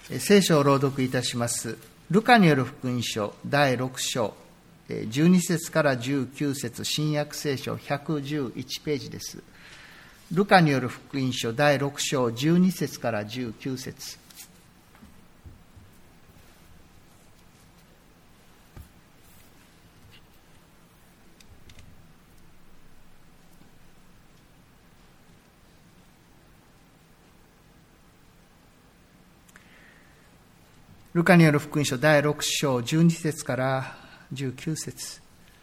聖書を朗読いたします。ルカによる福音書第6章、12節から19節、新約聖書111ページです。ルカによる福音書第6章12節から19節。ルカによる福音書第6章12節から19節。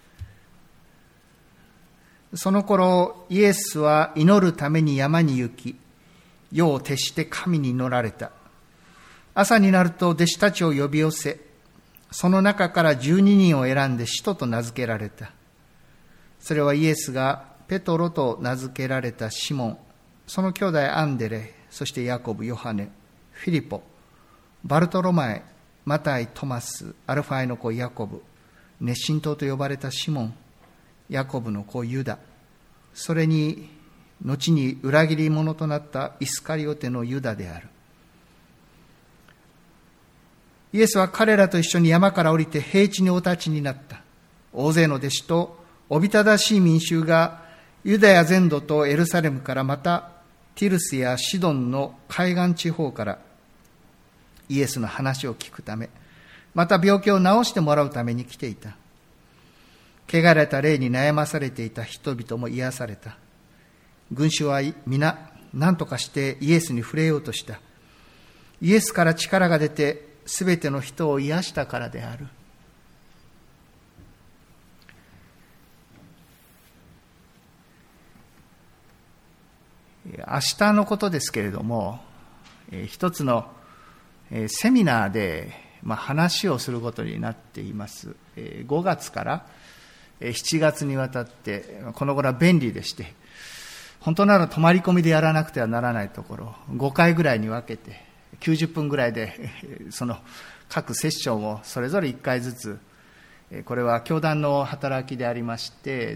その頃イエスは祈るために山に行き、夜を徹して神に祈られた。朝になると弟子たちを呼び寄せ、その中から12人を選んで使徒と名付けられた。それはイエスがペトロと名付けられたシモン、その兄弟アンデレ、そしてヤコブ、ヨハネ、フィリポ、バルトロマエ、マタイ、トマス、アルファイの子ヤコブ、熱心党と呼ばれたシモン、ヤコブの子ユダ、それに後に裏切り者となったイスカリオテのユダである。イエスは彼らと一緒に山から降りて平地にお立ちになった。大勢の弟子とおびただしい民衆がユダヤ全土とエルサレムから、またティルスやシドンの海岸地方からイエスの話を聞くため、また病気を治してもらうために来ていた。汚れた霊に悩まされていた人々も癒された。群衆は皆何とかしてイエスに触れようとした。イエスから力が出てすべての人を癒したからである。明日のことですけれども、一つのセミナーで話をすることになっています。5月から7月にわたって、この頃は便利でして、本当なら泊まり込みでやらなくてはならないところ、5回ぐらいに分けて90分ぐらいでその各セッションをそれぞれ1回ずつ、これは教団の働きでありまして、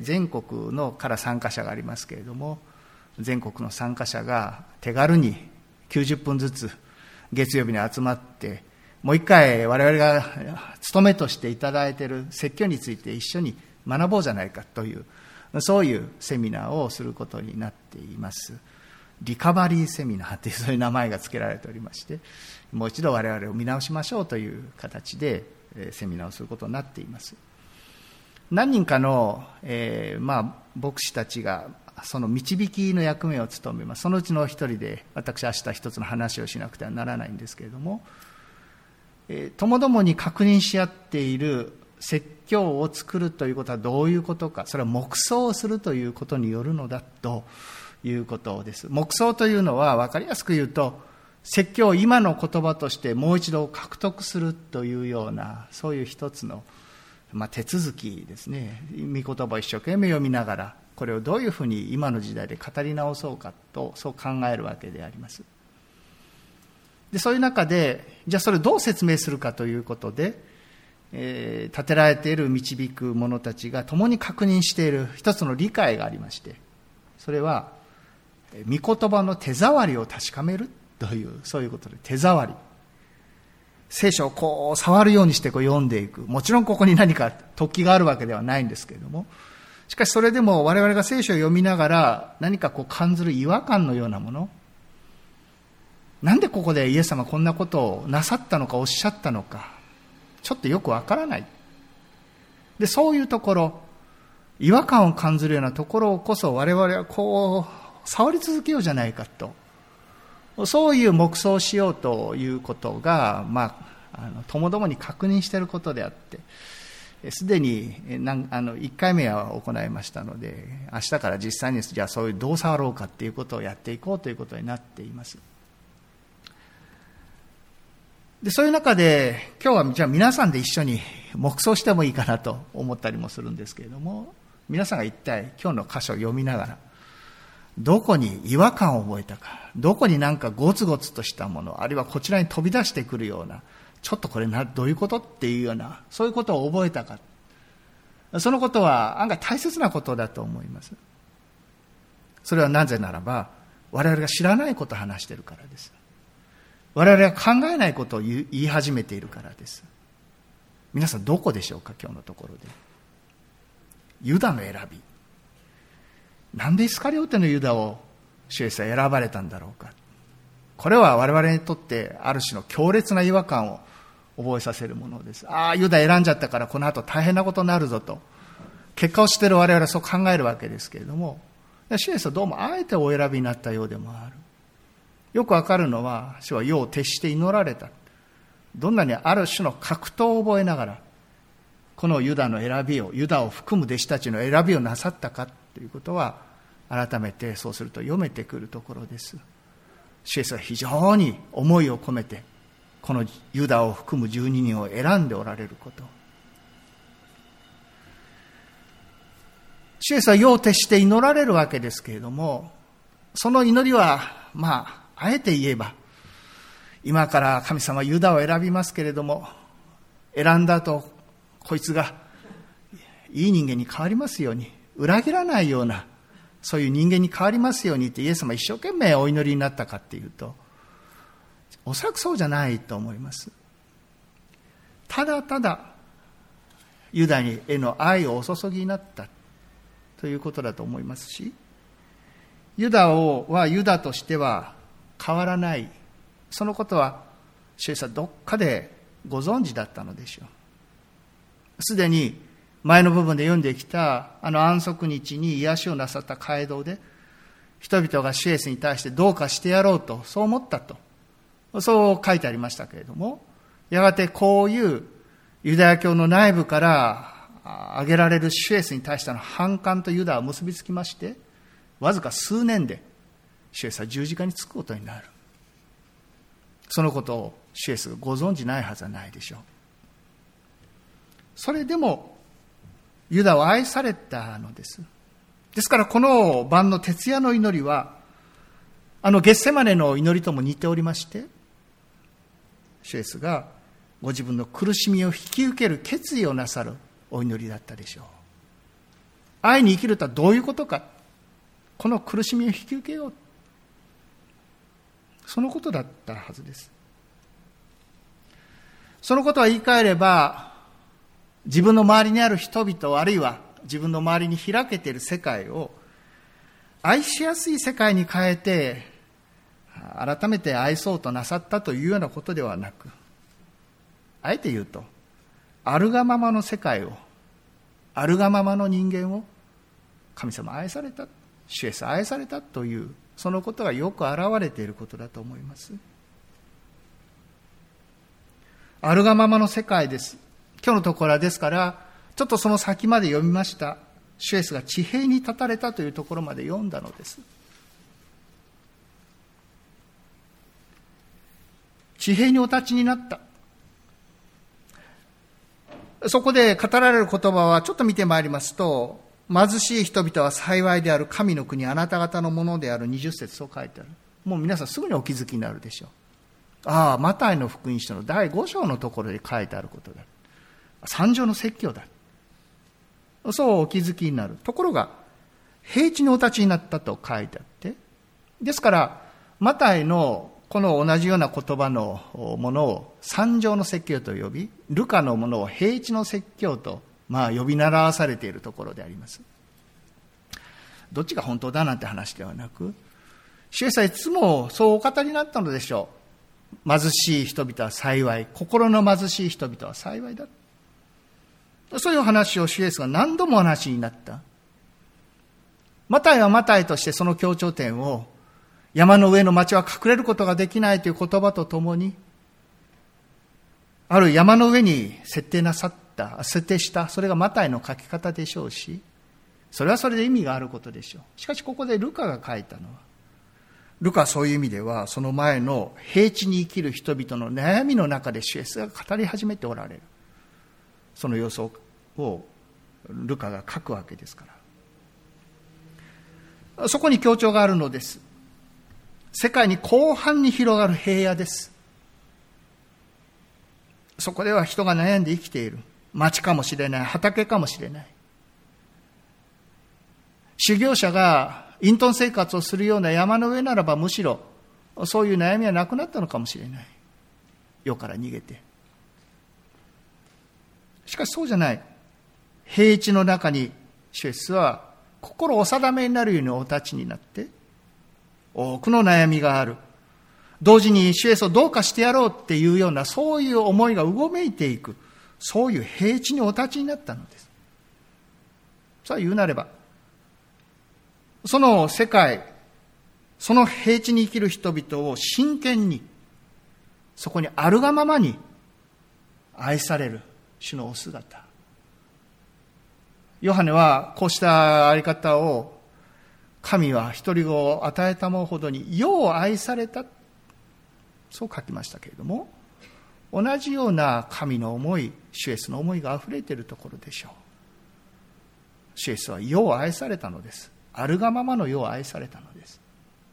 全国のから参加者がありますけれども、全国の参加者が手軽に90分ずつ月曜日に集まって、もう一回我々が務めとしていただいている説教について一緒に学ぼうじゃないかという、そういうセミナーをすることになっています。リカバリーセミナーというそういう名前が付けられておりまして、もう一度我々を見直しましょうという形でセミナーをすることになっています。何人かの、牧師たちがその導きの役目を務めます。そのうちの一人で、私明日一つの話をしなくてはならないんですけれども、ともどもに確認し合っている説教を作るということはどういうことか。それは黙想をするということによるのだということです。黙想というのは分かりやすく言うと、説教を今の言葉としてもう一度獲得するというような、そういう一つの手続きですね。御言葉を一生懸命読みながら、これをどういうふうに今の時代で語り直そうかと、そう考えるわけであります。で、そういう中で、じゃあそれをどう説明するかということで、立てられている導く者たちが共に確認している一つの理解がありまして、それは御言葉の手触りを確かめるという、そういうことで、手触り。聖書をこう触るようにしてこう読んでいく。もちろんここに何か突起があるわけではないんですけれども、しかしそれでも我々が聖書を読みながら何かこう感じる違和感のようなもの、なんでここでイエス様こんなことをなさったのかおっしゃったのか、ちょっとよくわからない。で、そういうところ、違和感を感じるようなところこそ我々はこう触り続けようじゃないかと、そういう黙想をしようということが、ともどもに確認していることであって、すでに1回目は行いましたので、明日から実際にじゃあそういうどう触ろうかっていうことをやっていこうということになっています。で、そういう中で今日はじゃあ皆さんで一緒に黙想してもいいかなと思ったりもするんですけれども、皆さんが一体今日の箇所を読みながらどこに違和感を覚えたか、どこになんかゴツゴツとしたもの、あるいはこちらに飛び出してくるような、ちょっとこれどういうことっていうような、そういうことを覚えたか、そのことは案外大切なことだと思います。それはなぜならば我々が知らないことを話しているからです。 我々が考えないことを言い始めているからです。皆さんどこでしょうか、今日のところで。ユダの選び。なんでイスカリオテのユダを主イエスは選ばれたんだろうか。これは我々にとってある種の強烈な違和感を覚えさせるものです。ああ、ユダ選んじゃったからこの後大変なことになるぞと。結果を知っている我々はそう考えるわけですけれども、主イエスはどうもあえてお選びになったようでもある。よくわかるのは、主は世を徹して祈られた。どんなにある種の格闘を覚えながら、このユダの選びを、ユダを含む弟子たちの選びをなさったかということは、改めてそうすると読めてくるところです。主イエスは非常に思いを込めて、このユダを含む12人を選んでおられること。主イエスは世を徹して祈られるわけですけれども、その祈りは、あえて言えば、今から神様ユダを選びますけれども、選んだ後、こいつがいい人間に変わりますように、裏切らないような、そういう人間に変わりますようにってイエス様一生懸命お祈りになったかっていうと、おそらくそうじゃないと思います。ただただユダへの愛をお注ぎになったということだと思いますし、ユダはユダとしては変わらない、そのことは主イエスはどっかでご存知だったのでしょう。すでに前の部分で読んできた安息日に癒しをなさった街道で、人々が主イエスに対してどうかしてやろうとそう思ったと、そう書いてありましたけれども、やがてこういうユダヤ教の内部から挙げられる主イエスに対しての反感とユダは結びつきまして、わずか数年で主イエスは十字架につくことになる。そのことを主イエスがご存じないはずはないでしょう。それでもユダを愛されたのです。ですからこの晩の徹夜の祈りは、ゲッセマネの祈りとも似ておりまして、主イエスがご自分の苦しみを引き受ける決意をなさるお祈りだったでしょう。愛に生きるとはどういうことか。この苦しみを引き受けよう。そのことだったはずです。そのことは言い換えれば、自分の周りにある人々、あるいは自分の周りに開けている世界を愛しやすい世界に変えて、改めて愛そうとなさったというようなことではなく、あえて言うと、あるがままの世界を、あるがままの人間を神様愛された、主イエス愛されたという、そのことがよく表れていることだと思います。あるがままの世界です。今日のところはですから、ちょっとその先まで読みました。主イエスが地平に立たれたというところまで読んだのです。地平にお立ちになった。そこで語られる言葉はちょっと見てまいりますと、貧しい人々は幸いである、神の国あなた方のものである、20節そう書いてある。もう皆さんすぐにお気づきになるでしょう。ああ、マタイの福音書の第5章のところで書いてあることだ。三条の説教だ。そうお気づきになる。ところが、平地にお立ちになったと書いてあって、ですから、マタイのこの同じような言葉のものを三条の説教と呼び、ルカのものを平地の説教と、呼び習わされているところであります。どっちが本当だなんて話ではなく、主イエスはいつもそうお語りになったのでしょう。貧しい人々は幸い、心の貧しい人々は幸いだ。そういう話を主イエスが何度もお話になった。マタイはマタイとしてその強調点を、山の上の町は隠れることができないという言葉とともに、ある山の上に設定した、それがマタイの書き方でしょうし、それはそれで意味があることでしょう。しかしここでルカが書いたのは、ルカはそういう意味では、その前の平地に生きる人々の悩みの中で主イエスが語り始めておられる。その様子をルカが書くわけですから。そこに強調があるのです。世界に広範に広がる平野です。そこでは人が悩んで生きている。町かもしれない、畑かもしれない。修行者が隠遁生活をするような山の上ならばむしろそういう悩みはなくなったのかもしれない。世から逃げて。しかしそうじゃない。平地の中に主イエスは心お定めになるようにお立ちになって、多くの悩みがある。同時に主イエスをどうかしてやろうっていうような、そういう思いがうごめいていく。そういう平地にお立ちになったのです。さあ言うなれば、その世界、その平地に生きる人々を真剣に、そこにあるがままに愛される主のお姿。ヨハネはこうしたあり方を、神は一人子を与えたもほどに世を愛された、そう書きましたけれども、同じような神の思い、主イエスの思いがあふれているところでしょう。主イエスは世を愛されたのです。あるがままの世を愛されたのです。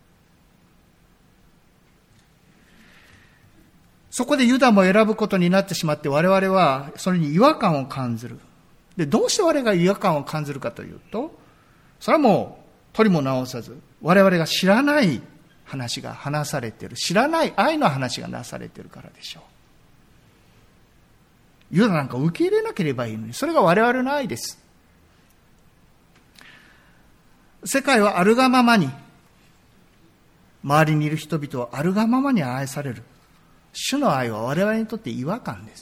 そこでユダも選ぶことになってしまって、我々はそれに違和感を感じる。で、どうして我々が違和感を感じるかというと、それはもう取りも直さず、我々が知らない話が話されている、知らない愛の話がなされているからでしょう。ユダなんか受け入れなければいいのに、それが我々の愛です。世界はあるがままに、周りにいる人々はあるがままに愛される。主の愛は我々にとって違和感です。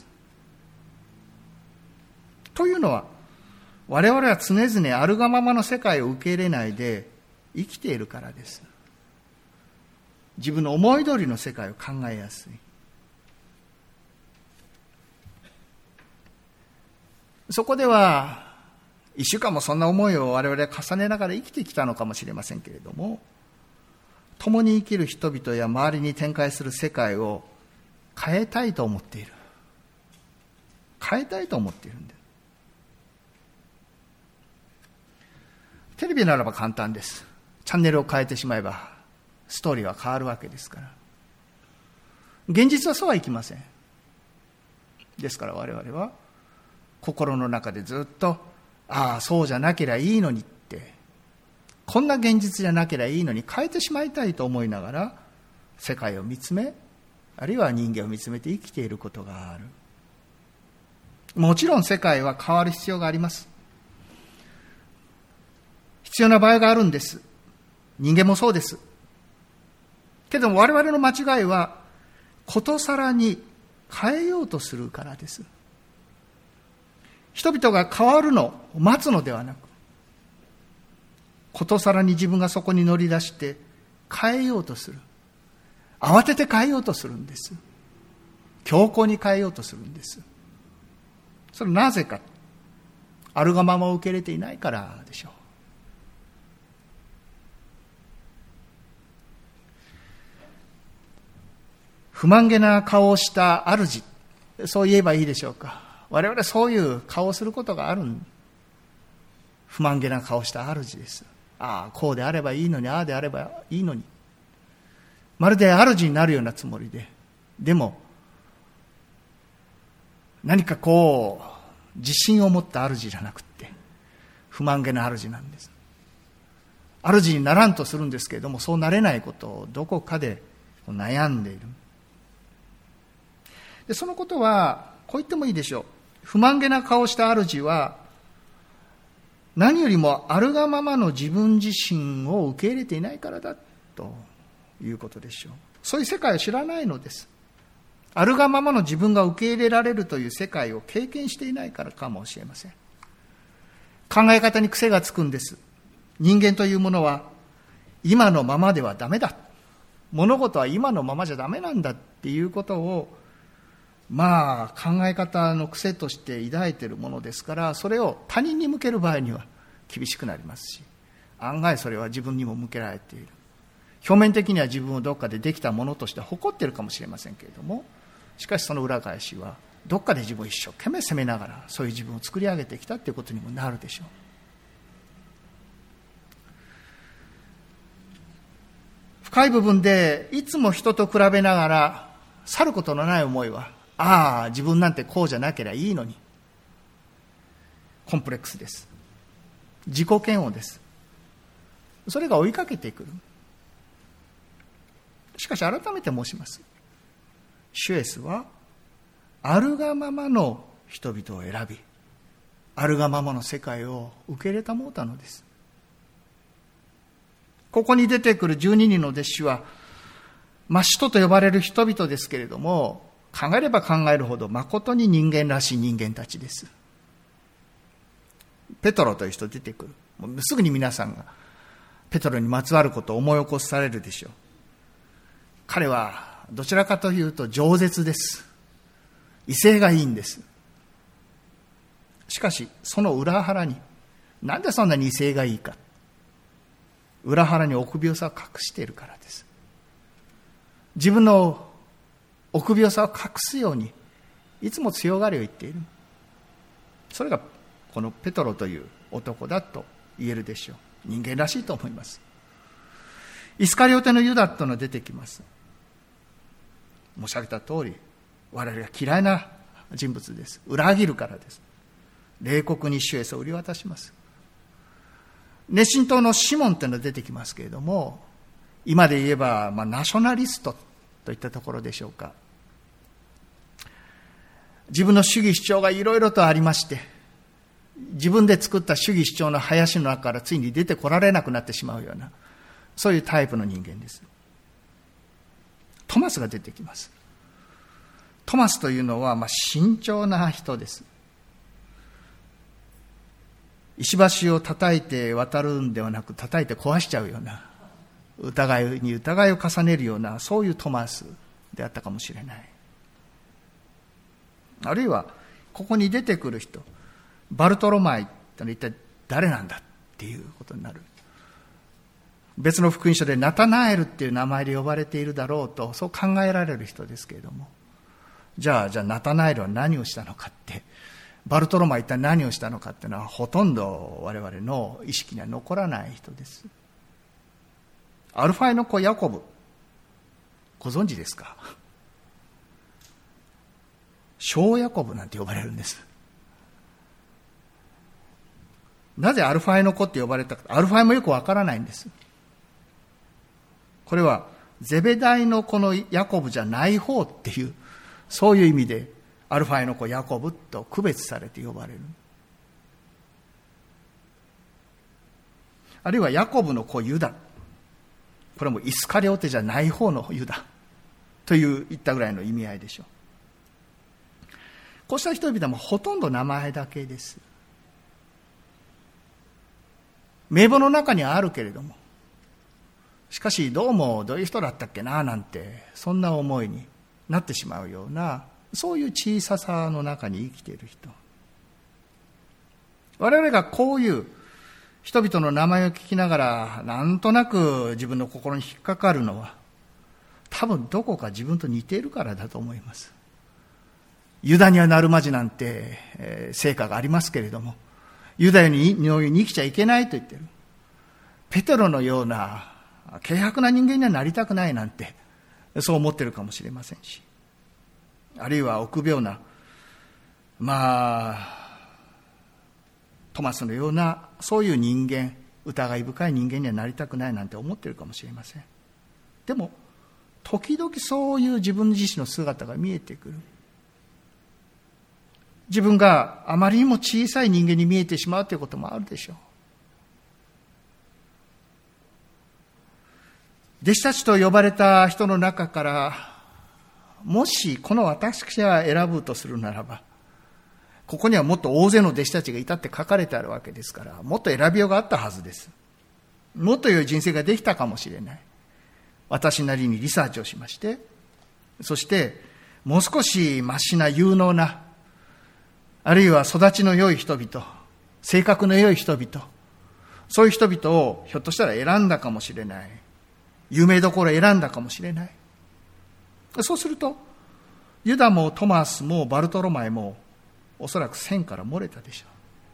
というのは、我々は常々あるがままの世界を受け入れないで生きているからです。自分の思い通りの世界を考えやすい。そこでは、一週間もそんな思いを我々は重ねながら生きてきたのかもしれませんけれども、共に生きる人々や周りに展開する世界を変えたいと思っている。変えたいと思っているんです。テレビならば簡単です。チャンネルを変えてしまえばストーリーは変わるわけですから。現実はそうはいきません。ですから我々は心の中でずっと、ああそうじゃなければいいのにって、こんな現実じゃなければいいのに変えてしまいたいと思いながら世界を見つめ、あるいは人間を見つめて生きていることがある。もちろん世界は変わる必要があります。必要な場合があるんです。人間もそうです。けども我々の間違いはことさらに変えようとするからです。人々が変わるのを待つのではなく、ことさらに自分がそこに乗り出して変えようとする。慌てて変えようとするんです。強硬に変えようとするんです。それはなぜか。あるがままを受け入れていないからでしょう。不満げな顔をした主、そう言えばいいでしょうか。我々はそういう顔をすることがある。不満げな顔をした主です。ああ、こうであればいいのに、ああであればいいのに。まるで主になるようなつもりで。でも、何かこう、自信を持った主じゃなくって、不満げな主なんです。主にならんとするんですけれども、そうなれないことをどこかで悩んでいる。で、そのことは、こう言ってもいいでしょう。不満げな顔をした主は、何よりもあるがままの自分自身を受け入れていないからだということでしょう。そういう世界を知らないのです。あるがままの自分が受け入れられるという世界を経験していないからかもしれません。考え方に癖がつくんです。人間というものは今のままではダメだ。物事は今のままじゃダメなんだっていうことを考え方の癖として抱いているものですから、それを他人に向ける場合には厳しくなりますし、案外それは自分にも向けられている。表面的には自分をどっかでできたものとして誇っているかもしれませんけれども、しかしその裏返しはどっかで自分を一生懸命責めながらそういう自分を作り上げてきたということにもなるでしょう。深い部分でいつも人と比べながら去ることのない思いは、ああ自分なんてこうじゃなければいいのに、コンプレックスです。自己嫌悪です。それが追いかけてくる。 しかし改めて申します。主イエスはあるがままの人々を選び、あるがままの世界を受け入れたもうたのです。ここに出てくる12人の弟子は、使徒と呼ばれる人々ですけれども、考えれば考えるほど誠に人間らしい人間たちです。ペトロという人出てくる。もうすぐに皆さんがペトロにまつわることを思い起こされるでしょう。彼はどちらかというと饒舌です。威勢がいいんです。しかしその裏腹に、なんでそんなに威勢がいいか。裏腹に臆病さを隠しているからです。自分の臆病さを隠すようにいつも強がりを言っている。それがこのペトロという男だと言えるでしょう。人間らしいと思います。イスカリオテのユダというのが出てきます。申し上げた通り、我々が嫌いな人物です。裏切るからです。冷酷に主イエスを売り渡します。熱心党のシモンというのが出てきますけれども、今で言えば、ナショナリストといったところでしょうか。自分の主義主張がいろいろとありまして、自分で作った主義主張の林の中からついに出てこられなくなってしまうような、そういうタイプの人間です。トマスが出てきます。トマスというのは慎重な人です。石橋を叩いて渡るんではなく、叩いて壊しちゃうような、疑いに疑いを重ねるような、そういうトマスであったかもしれない。あるいはここに出てくる人、バルトロマイってのは一体誰なんだっていうことになる。別の福音書でナタナエルっていう名前で呼ばれているだろうと、そう考えられる人ですけれども、じゃあナタナエルは何をしたのかって、バルトロマイは一体何をしたのかっていうのはほとんど我々の意識には残らない人です。アルファイの子ヤコブ、ご存知ですか？小ヤコブなんて呼ばれるんです。なぜアルファイの子って呼ばれたか、アルファイもよくわからないんです。これはゼベダイの子のヤコブじゃない方っていう、そういう意味でアルファイの子ヤコブと区別されて呼ばれる。あるいはヤコブの子ユダ、これもイスカリオテじゃない方のユダといういったぐらいの意味合いでしょう。こうした人々もほとんど名前だけです。名簿の中にはあるけれども、しかしどういう人だったっけななんて、そんな思いになってしまうような、そういう小ささの中に生きている人。我々がこういう人々の名前を聞きながら、なんとなく自分の心に引っかかるのは、多分どこか自分と似ているからだと思います。ユダにはなるまじなんて、成果がありますけれども、ユダのように生きちゃいけないと言ってる。ペテロのような軽薄な人間にはなりたくないなんて、そう思ってるかもしれませんし、あるいは臆病な、トマスのようなそういう人間、疑い深い人間にはなりたくないなんて思ってるかもしれません。でも時々そういう自分自身の姿が見えてくる。自分があまりにも小さい人間に見えてしまうということもあるでしょう。弟子たちと呼ばれた人の中から、もしこの私が選ぶとするならば、ここにはもっと大勢の弟子たちがいたって書かれてあるわけですから、もっと選びようがあったはずです。もっと良い人生ができたかもしれない。私なりにリサーチをしまして、そしてもう少しましな有能な、あるいは育ちの良い人々、性格の良い人々、そういう人々をひょっとしたら選んだかもしれない。有名どころを選んだかもしれない。そうすると、ユダもトマスもバルトロマイもおそらく線から漏れたでしょう。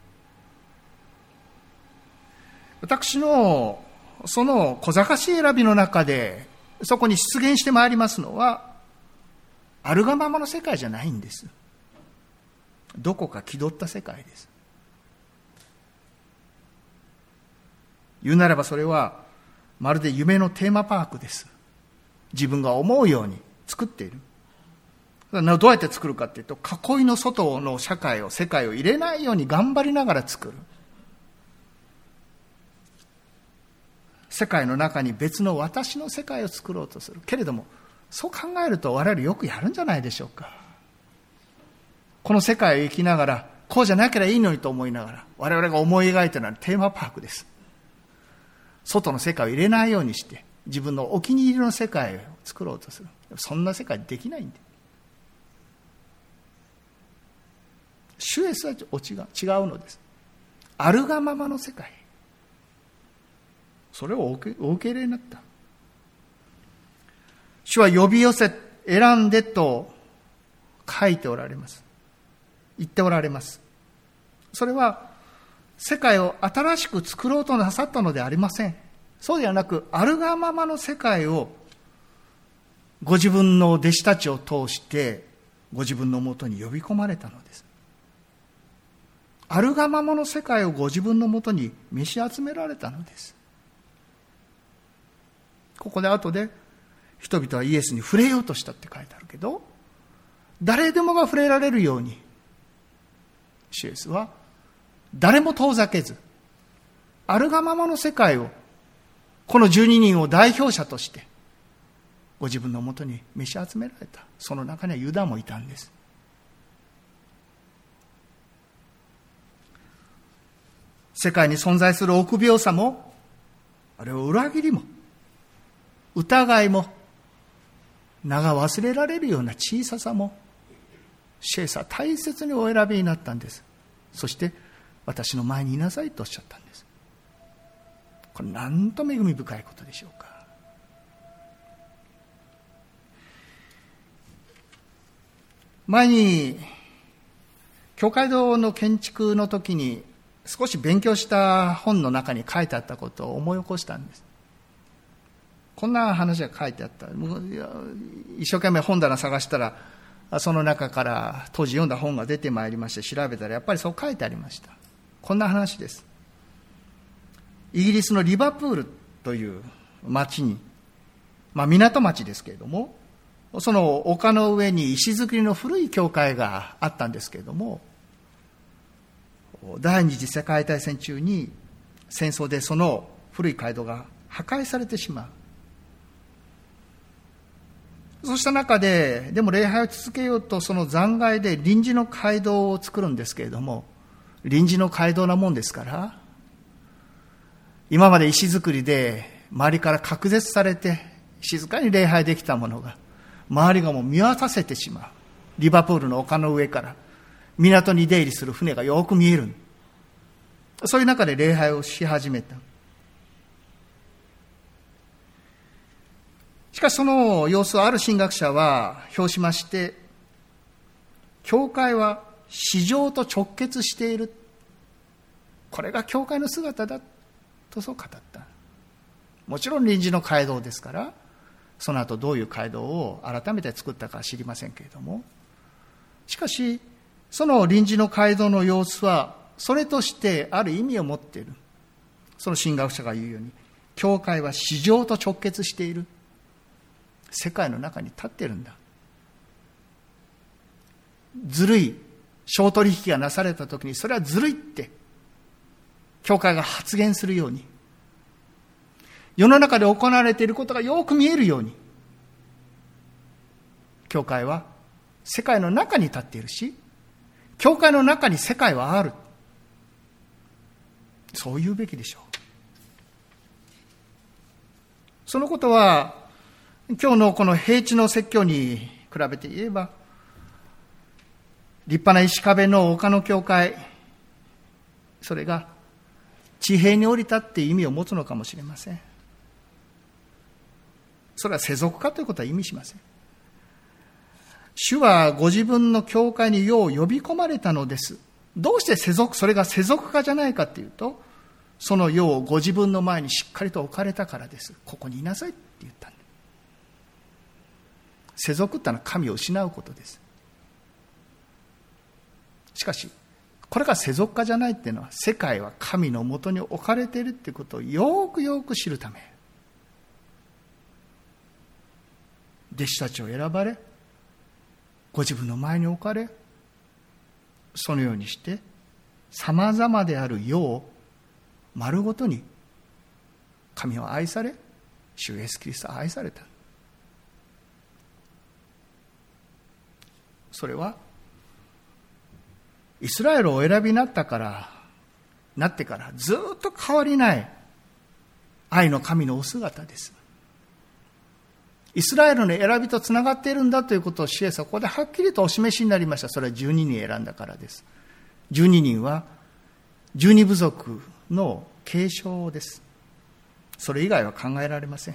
私のその小賢しい選びの中で、そこに出現してまいりますのは、あるがままの世界じゃないんです。どこか気取った世界です。言うならばそれはまるで夢のテーマパークです。 自分が思うように作っている。どうやって作るかっていうと、囲いの外の世界を入れないように頑張りながら作る。世界の中に別の私の世界を作ろうとする。けれども、そう考えると我々よくやるんじゃないでしょうか。この世界を生きながら、こうじゃなきゃいいのにと思いながら、我々が思い描いているのはテーマパークです。外の世界を入れないようにして、自分のお気に入りの世界を作ろうとする。そんな世界できないんで。主イエスは違うのです。あるがままの世界。それをお受け入れになった。主は呼び寄せ、選んでと書いておられます。言っておられます。それは世界を新しく作ろうとなさったのではありません。そうではなく、あるがままの世界をご自分の弟子たちを通してご自分のもとに呼び込まれたのです。あるがままの世界をご自分のもとに召し集められたのです。ここで後で人々はイエスに触れようとしたって書いてあるけど、誰でもが触れられるように主イエスは誰も遠ざけず、あるがままの世界を、この12人を代表者としてご自分のもとに召し集められた。その中にはユダもいたんです。世界に存在する臆病さも、あれは裏切りも疑いも、名が忘れられるような小ささも、主イエスは大切にお選びになったんです。そして私の前にいなさいとおっしゃったんです。これなんと恵み深いことでしょうか。前に教会堂の建築の時に少し勉強した本の中に書いてあったことを思い起こしたんです。こんな話が書いてあった。一生懸命本棚探したら、その中から当時読んだ本が出てまいりまして、調べたらやっぱりそう書いてありました。こんな話です。イギリスのリバプールという町に、港町ですけれども、その丘の上に石造りの古い教会があったんですけれども、第二次世界大戦中に戦争でその古い街道が破壊されてしまう。そうした中で、でも礼拝を続けようと、その残骸で臨時の街道を作るんですけれども、臨時の街道なもんですから、今まで石造りで周りから隔絶されて静かに礼拝できたものが、周りがもう見渡せてしまう。リバプールの丘の上から港に出入りする船がよく見える。そういう中で礼拝をし始めた。しかしその様子をある神学者は評しまして、教会は市場と直結している。これが教会の姿だとそう語った。もちろん臨時の街道ですから、その後どういう街道を改めて作ったかは知りませんけれども、しかしその臨時の街道の様子はそれとしてある意味を持っている。その神学者が言うように、教会は市場と直結している。世界の中に立っているんだ。ずるい商取引がなされたときに、それはずるいって教会が発言するように、世の中で行われていることがよく見えるように、教会は世界の中に立っているし、教会の中に世界はある。そう言うべきでしょう。そのことは今日のこの平地の説教に比べて言えば、立派な石壁の丘の教会、それが地平に降りたっていう意味を持つのかもしれません。それは世俗化ということは意味しません。主はご自分の教会に世を呼び込まれたのです。どうしてそれが世俗化じゃないかというと、その世をご自分の前にしっかりと置かれたからです。ここにいなさいって言ったんです。世俗ってのは神を失うことです。しかしこれが世俗化じゃないっていうのは、世界は神のもとに置かれているっていうことをよくよく知るため。 弟子たちを選ばれ、ご自分の前に置かれ、そのようにして様々である世を丸ごとに神は愛され、主イエスキリストは愛された。それはイスラエルをお選びになってからずっと変わりない愛の神のお姿です。イスラエルの選びとつながっているんだということを主イエスはここではっきりとお示しになりました。それは12人選んだからです。12人は12部族の継承です。それ以外は考えられません。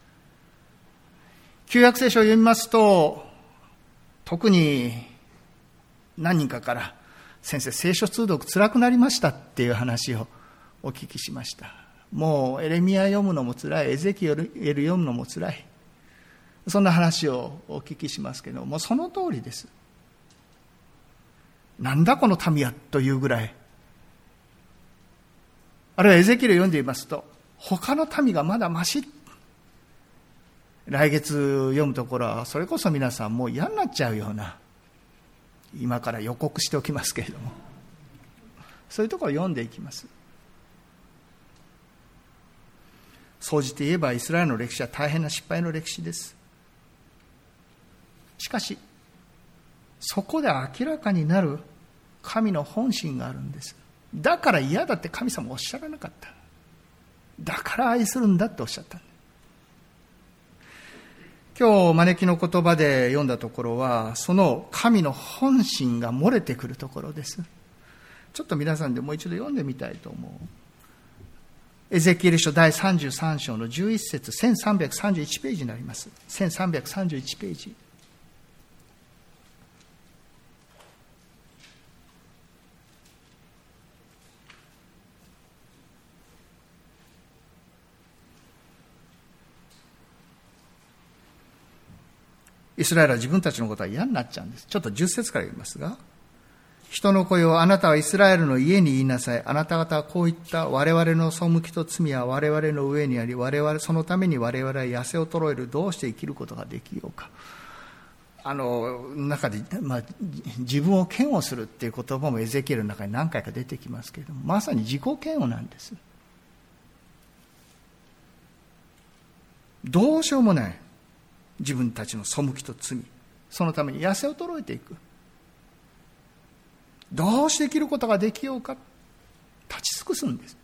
旧約聖書を読みますと、特に何人かから先生、聖書通読辛くなりましたっていう話をお聞きしました。もうエレミア読むのも辛い、エゼキエル読むのも辛い、そんな話をお聞きしますけども、その通りです。なんだこの民はというぐらい。あるいはエゼキエル読んでいますと、他の民がまだまし。来月読むところはそれこそ皆さんもう嫌になっちゃうような、今から予告しておきますけれども、そういうところを読んでいきます。総じて言えばイスラエルの歴史は大変な失敗の歴史です。しかしそこで明らかになる神の本心があるんです。だから嫌だって神様はおっしゃらなかった。だから愛するんだっておっしゃった。今日招きの言葉で読んだところは、その神の本心が漏れてくるところです。ちょっと皆さんでもう一度読んでみたいと思う。エゼキエル書第33章の11節、1331ページになります。1331ページ。イスラエルは自分たちのことは嫌になっちゃうんです。ちょっと10節から言いますが、人の声をあなたはイスラエルの家に言いなさい。あなた方はこう言った。我々の背きと罪は我々の上にあり、そのために我々は痩せ衰える。どうして生きることができようか。中で、自分を嫌悪するっていう言葉もエゼキエルの中に何回か出てきますけれども、まさに自己嫌悪なんです。どうしようもない自分たちの背きと罪、そのために痩せ衰えていく。どうして生きることができようか、立ち尽くすんです。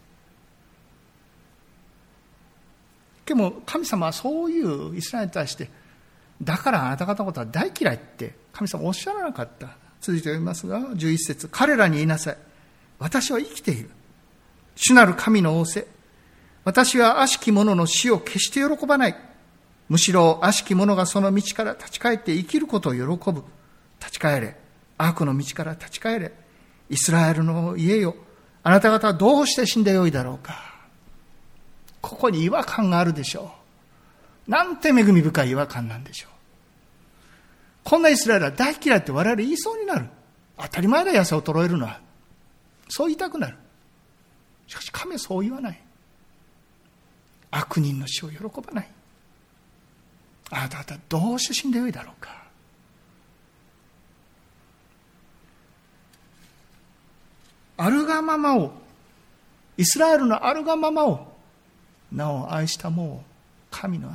でも神様はそういうイスラエルに対して、だからあなた方のことは大嫌いって神様はおっしゃらなかった。続いて読みますが、11節、彼らに言いなさい。私は生きている。主なる神の仰せ。私は悪しき者の死を決して喜ばない。むしろ悪しき者がその道から立ち返って生きることを喜ぶ。立ち返れ。悪の道から立ち返れ。イスラエルの家よ。あなた方はどうして死んでよいだろうか。ここに違和感があるでしょう。なんて恵み深い違和感なんでしょう。こんなイスラエルは大嫌いって我々言いそうになる。当たり前だ、痩せ衰えるのは。そう言いたくなる。しかし神はそう言わない。悪人の死を喜ばない。あなた方どうして死んでよいだろうか。あるがままを、イスラエルのあるがままをなお愛したもう神の愛。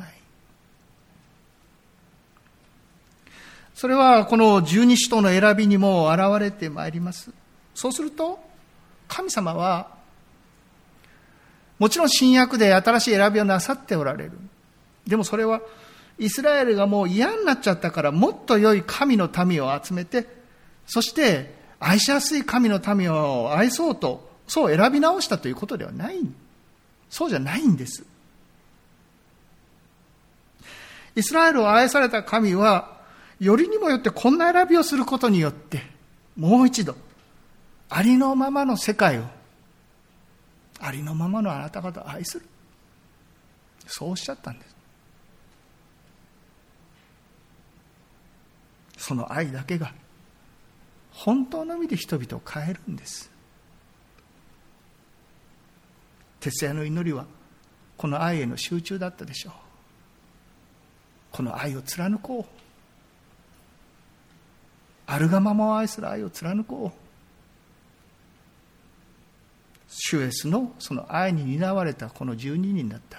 それはこの十二使徒の選びにも現れてまいります。そうすると神様はもちろん新約で新しい選びをなさっておられる。でもそれはイスラエルがもう嫌になっちゃったから、もっと良い神の民を集めて、そして愛しやすい神の民を愛そうと、そう選び直したということではない。そうじゃないんです。イスラエルを愛された神は、よりにもよってこんな選びをすることによって、もう一度、ありのままの世界を、ありのままのあなた方を愛する。そうおっしゃったんです。その愛だけが本当の意味で人々を変えるんです。徹夜の祈りはこの愛への集中だったでしょう。 この愛を貫こう。あるがままを愛する愛を貫こう。主イエスのその愛に担われたこの12人だった。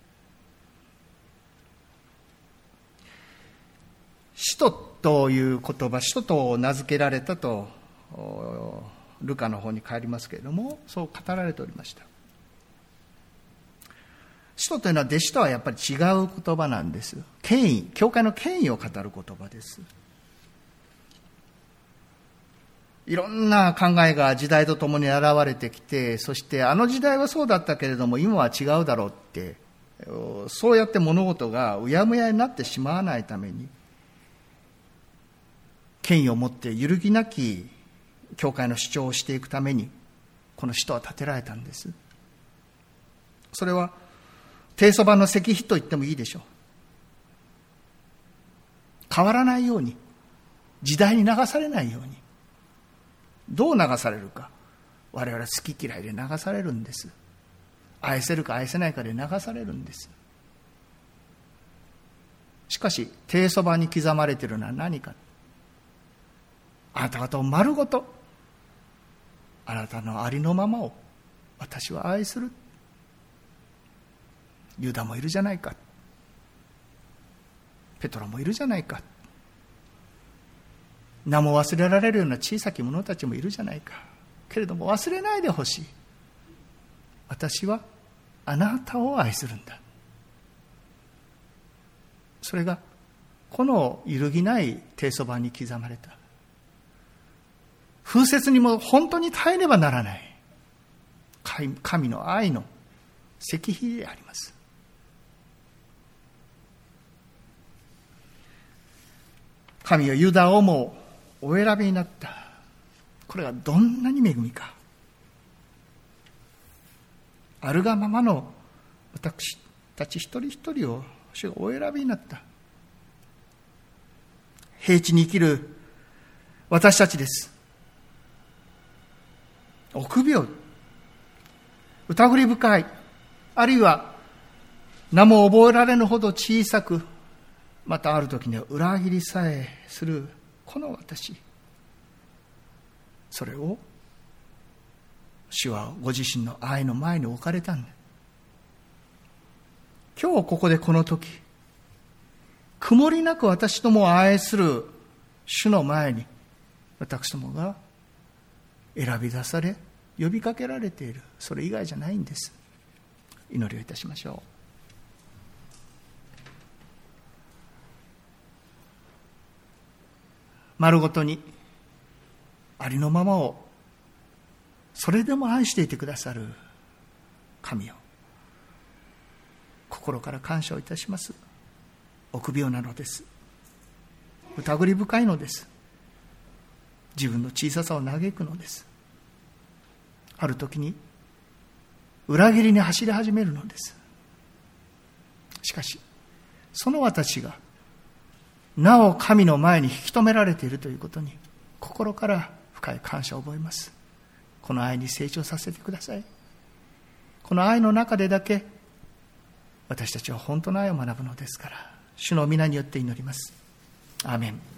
使徒という言葉、使徒と名付けられたとルカの方に帰りますけれども、そう語られておりました。使徒というのは弟子とはやっぱり違う言葉なんです。権威、教会の権威を語る言葉です。いろんな考えが時代とともに現れてきて、そしてあの時代はそうだったけれども今は違うだろうって、そうやって物事がうやむやになってしまわないために、権威を持って揺るぎなき教会の主張をしていくためにこの使徒は立てられたんです。それは低素板の石碑と言ってもいいでしょう。変わらないように、時代に流されないように。どう流されるか。我々は好き嫌いで流されるんです。愛せるか愛せないかで流されるんです。しかし低素板に刻まれているのは何か。あなた方を丸ごと、あなたのありのままを私は愛する。ユダもいるじゃないか、ペトロもいるじゃないか、名も忘れられるような小さき者たちもいるじゃないか。けれども忘れないでほしい。私はあなたを愛するんだ。それがこの揺るぎない低素板に刻まれた、風雪にも本当に耐えねばならない神の愛の石碑であります。神はユダをもお選びになった。これがどんなに恵みか。あるがままの私たち一人一人を主がお選びになった。平地に生きる私たちです。臆病、疑り深い、あるいは名も覚えられぬほど小さく、またある時には裏切りさえするこの私、それを主はご自身の愛の前に置かれたんだ。今日ここでこの時、曇りなく私どもを愛する主の前に私どもが選び出され呼びかけられている、それ以外じゃないんです。祈りをいたしましょう。丸ごとにありのままをそれでも愛していてくださる神を心から感謝をいたします。臆病なのです。疑り深いのです。自分の小ささを嘆くのです。ある時に裏切りに走り始めるのです。しかしその私がなお神の前に引き止められているということに心から深い感謝を覚えます。この愛に成長させてください。この愛の中でだけ私たちは本当の愛を学ぶのですから、主の皆によって祈ります。アーメン。